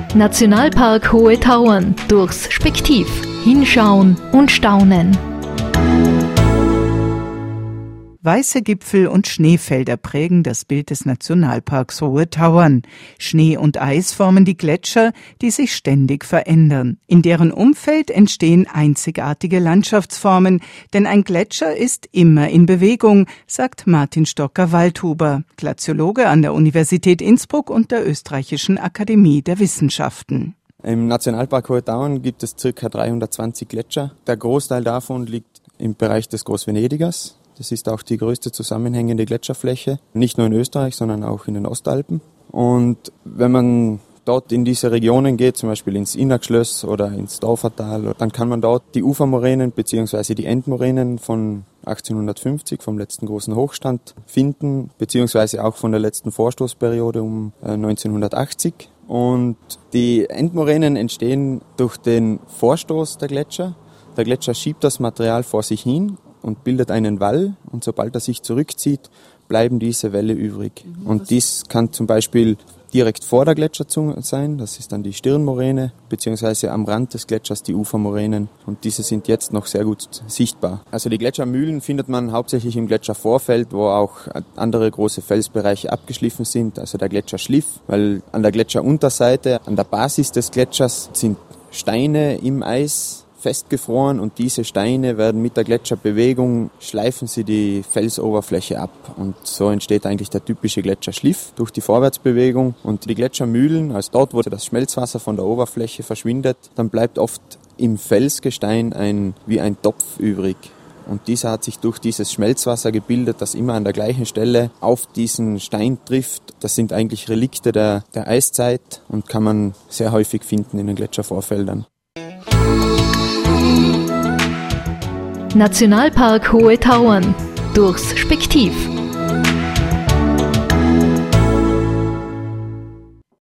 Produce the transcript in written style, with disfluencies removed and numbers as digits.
Nationalpark Hohe Tauern durchs Spektiv. Hinschauen und staunen. Weiße Gipfel und Schneefelder prägen das Bild des Nationalparks Hohe Tauern. Schnee und Eis formen die Gletscher, die sich ständig verändern. In deren Umfeld entstehen einzigartige Landschaftsformen, denn ein Gletscher ist immer in Bewegung, sagt Martin Stocker-Waldhuber, Glaziologe an der Universität Innsbruck und der Österreichischen Akademie der Wissenschaften. Im Nationalpark Hohe Tauern gibt es ca. 320 Gletscher. Der Großteil davon liegt im Bereich des Großvenedigers. Das ist auch die größte zusammenhängende Gletscherfläche, nicht nur in Österreich, sondern auch in den Ostalpen. Und wenn man dort in diese Regionen geht, zum Beispiel ins Innergschlöss oder ins Daufertal, dann kann man dort die Ufermoränen bzw. die Endmoränen von 1850, vom letzten großen Hochstand, finden, beziehungsweise auch von der letzten Vorstoßperiode um 1980. Und die Endmoränen entstehen durch den Vorstoß der Gletscher. Der Gletscher schiebt das Material vor sich hin und bildet einen Wall, und sobald er sich zurückzieht, bleiben diese Wälle übrig. Und dies kann zum Beispiel direkt vor der Gletscherzunge sein, das ist dann die Stirnmoräne, beziehungsweise am Rand des Gletschers die Ufermoränen, und diese sind jetzt noch sehr gut sichtbar. Also die Gletschermühlen findet man hauptsächlich im Gletschervorfeld, wo auch andere große Felsbereiche abgeschliffen sind, also der Gletscherschliff, weil an der Gletscherunterseite, an der Basis des Gletschers sind Steine im Eis festgefroren, und diese Steine werden mit der Gletscherbewegung, schleifen sie die Felsoberfläche ab, und so entsteht eigentlich der typische Gletscherschliff durch die Vorwärtsbewegung. Und die Gletschermühlen, also dort, wo das Schmelzwasser von der Oberfläche verschwindet, dann bleibt oft im Felsgestein wie ein Topf übrig. Und dieser hat sich durch dieses Schmelzwasser gebildet, das immer an der gleichen Stelle auf diesen Stein trifft. Das sind eigentlich Relikte der Eiszeit und kann man sehr häufig finden in den Gletschervorfeldern. Nationalpark Hohe Tauern durchs Spektiv.